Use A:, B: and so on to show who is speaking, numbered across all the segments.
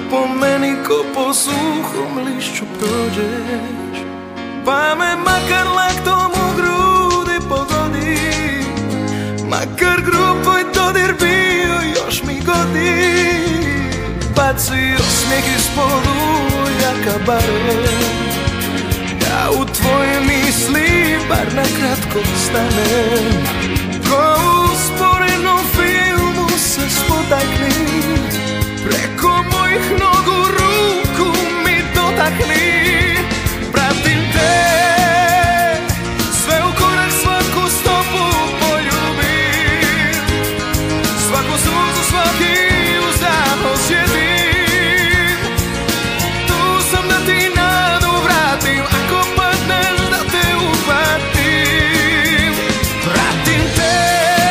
A: po meni ko po suhom lišću prođeš, pa me makar laktom u grudi pogodi, makar grub tvoj dodir bio još mi godi. Baci osmijeh ispod ujaka barem, ja u tvoje misli bar na kratko stanem. Ko u usporenom filmu se spotakni, preko mojih nogu ruku mi dotakni. Pratim te, sve u korak, svaku stopu poljubim, svaku suzu, svaki uzdah osjetim. Tu sam da ti nadu vratim, ako padneš da te uhvatim. Pratim te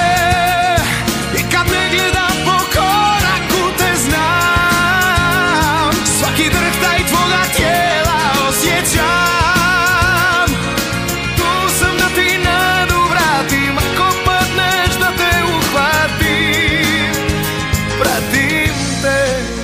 A: i kad ne gledam po koraku te znam, svaki drhtaj tvoga tijela osjećam. Tu sam da ti nadu vratim, ako padneš da te uhvatim. Pratim te,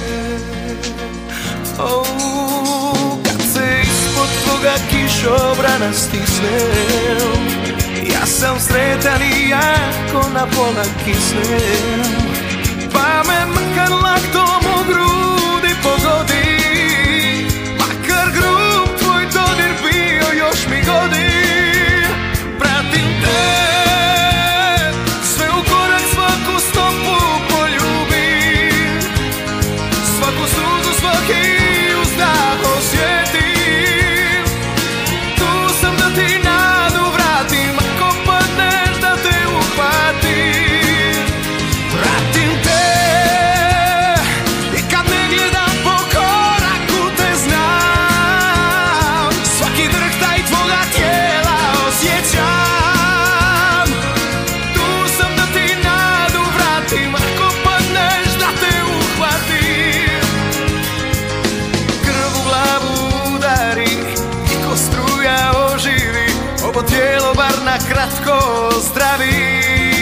A: kad se ispod tvoga kišobrana stisnem, ja sam sretan i jako na pola kisnem. Pa me makar laktom u grudi pogodi, makar grub tvoj dodir bio još mi godi. Pratim te, sve u korak, svaku stopu poljubim, svaku suzu, svaki uzdah osjetim. Tu sam da ti nadu vratim, ako padneš da te uhvatim. Pratim te i kad ne gledam po koraku te znam, svaki drhtaj tvoga tijela osjećam. Tu sam da ti nadu vratim, ako padneš da te uhvatim. Krv u glavu udari i ko struja oživi, ovo tijelo bar na kratko zdravi.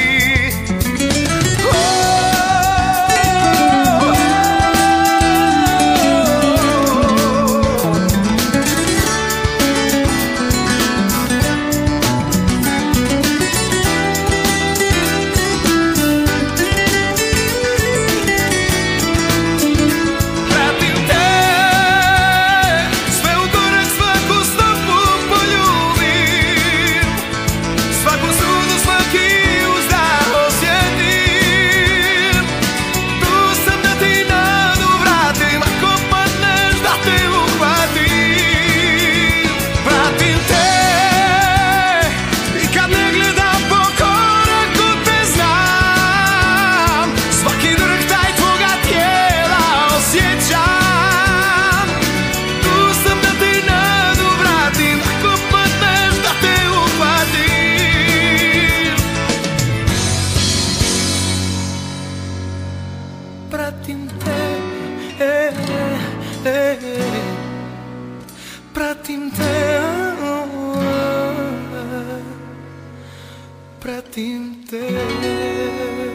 A: Pratim te, sve u korak, svaku stopu poljubim, svaku suzu, svaki uzdah osjetim. Tu sam da ti nadu vratim, ako padneš da te uhvatim. Pratim te i kad ne gledam po koraku te znam, svaki drhtaj tvoga tijela osjećam. Tu sam da ti nadu vratim, ako padneš da te uhvatim. Pratim te, pratim te, pratim te.